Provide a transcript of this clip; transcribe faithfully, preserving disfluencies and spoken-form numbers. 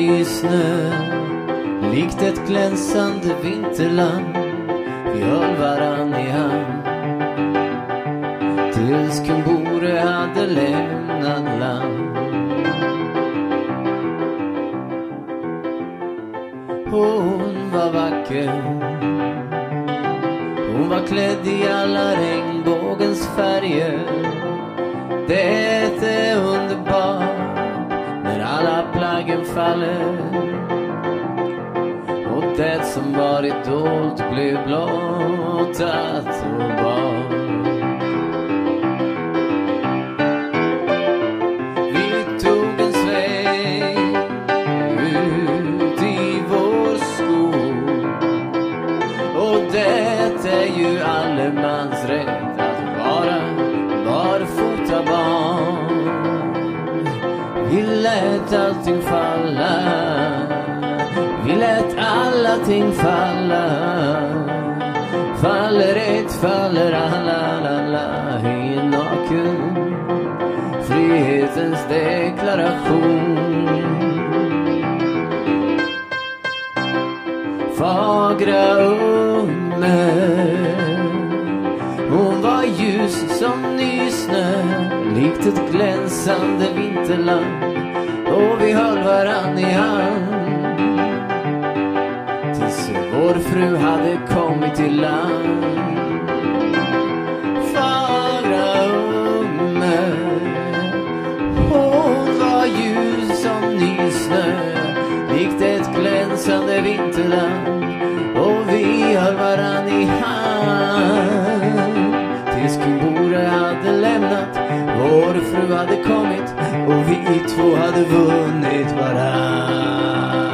ny snö, likt ett glänsande vinterland. Vi höll varann i hand tills Kumbore hade lämnat land. Hon var vacker, hon var klädd i alla regnbågens färger. Det är underbart när alla plaggen faller och det som varit dolt blev blottat och bart. Vi tog en sväng ut i vår skog och det är ju allemans rätt att vara barfota barn. Vi lät allting falla, vi lät allting falla. Faller ett, faller alla, la, la, i en naken frihetens deklaration. Fagra unge, hon var ljus som ny snö, likt ett glänsande vinterland. Och vi höll varann i hand tills vår fru hade kommit till land. Fagra unge, hon var ljus som ny snö, likt ett glänsande vinterland. Och vi höll varann i hand tills Kumbore hade lämnat, vår fru hade kommit och vi två hade vunnit varann.